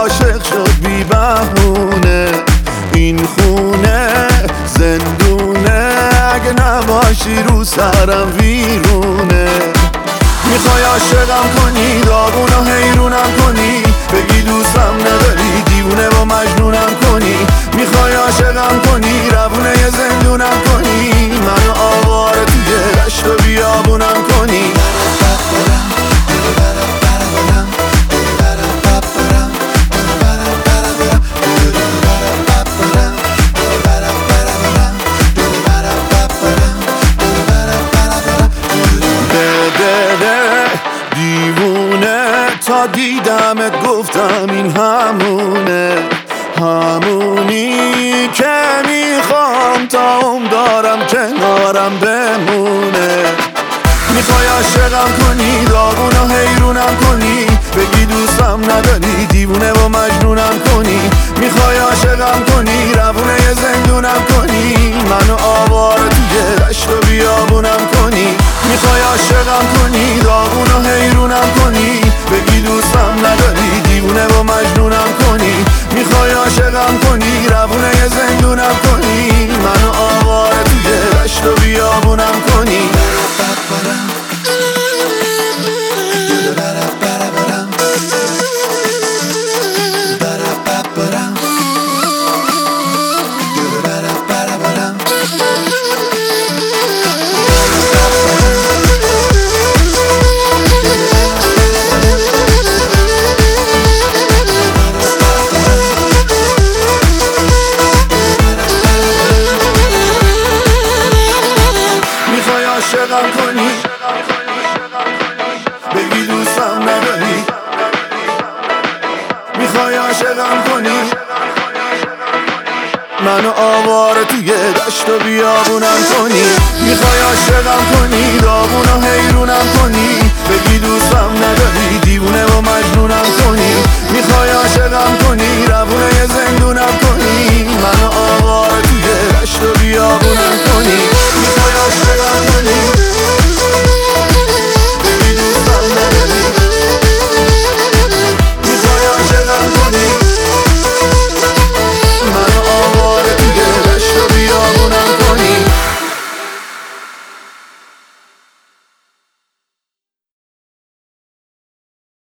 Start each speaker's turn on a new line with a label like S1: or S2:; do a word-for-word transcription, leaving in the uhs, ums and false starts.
S1: عاشق شد بی بهونه، این خونه زندونه، اگه نباشی رو سرم ویرونه. میخوای عاشقم کنی، داغون و حیرونم کنی، بگی دوستم نداری، دیوونه و مجنونم کنی. میخوای عاشقم کنی، روونه یه زندونم کنی، منو آواره توی دشت و بیابونم کنی. دیوونه تا دیدمت گفتم این همونه، همونی که میخوام تا عمر دارم کنارم بمونه. میخوای عاشقم کنی، داغون و حیرونم کنی، بگی دوستم نداری، دیوونه و مجنونم کنی. میخوای عاشقم کنی، روونه یه زندونم کنی، منو آواره توی دشت و بیابونم کنی. میخوای عاشقم کنی، داغون و حیرونم کنی، بگی دوستم نداری، دیوونه و مجنونم کنی. میخوای عاشقم کنی، روونه یه زندونم کنی، منو آواره توی دشت و بیابونم کنی. عاشقم کنی، بگی دوستم نداری، میخوای عاشقم کنی، منو آواره توی دشت و بیابونم کنی. میخوای عاشقم کنی، داغون و حیرونم کنی، بگی دوستم نداری، دیوونه و مجنونم کنی. میخوای عاشقم کنی، روونه یه زندونم کنی، منو آواره توی دشت و بیابونم کنی. میخوای عاشقم کنی، بگی دوستم نداری، میخوای عاشقم کنی.